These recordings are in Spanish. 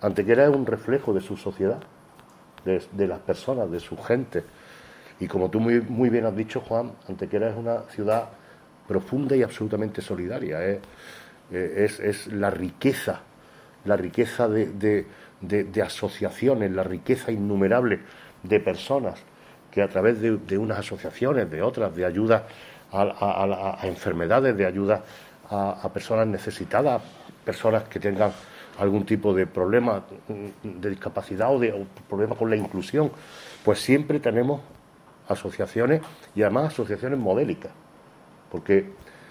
Antequera es un reflejo de su sociedad, de las personas, de su gente. Y como tú muy bien has dicho, Juan, Antequera es una ciudad profunda y absolutamente solidaria. Es la riqueza de asociaciones, la riqueza innumerable de personas que a través de unas asociaciones, de otras, de ayuda a enfermedades, de ayuda a personas necesitadas, personas que tengan algún tipo de problema de discapacidad o problema con la inclusión, pues siempre tenemos asociaciones y además asociaciones modélicas, porque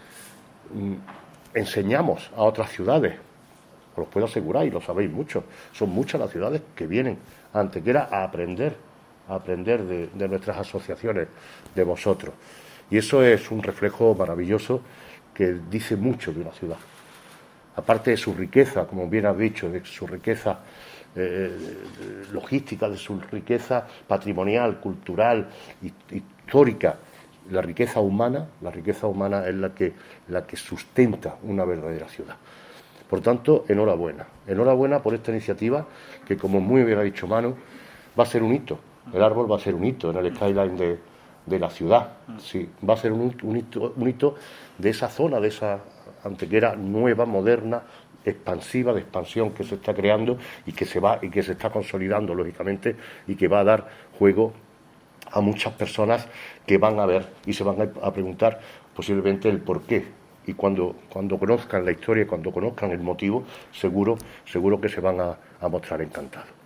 enseñamos a otras ciudades, os lo puedo asegurar y lo sabéis mucho, son muchas las ciudades que vienen a Antequera a aprender de nuestras asociaciones, de vosotros. Y eso es un reflejo maravilloso que dice mucho de una ciudad. Aparte de su riqueza, como bien has dicho, de su riqueza logística, de su riqueza patrimonial, cultural, histórica, la riqueza humana es la que sustenta una verdadera ciudad. Por tanto, enhorabuena por esta iniciativa que, como muy bien ha dicho Manu, va a ser un hito. El árbol va a ser un hito en el skyline de la ciudad. Sí, va a ser un hito de esa zona, de esa Antequera nueva, moderna, expansiva, de expansión que se está creando y que se está consolidando, lógicamente, y que va a dar juego a muchas personas que van a ver y se van a preguntar posiblemente el porqué. Y cuando conozcan la historia, cuando conozcan el motivo, seguro que se van a mostrar encantados.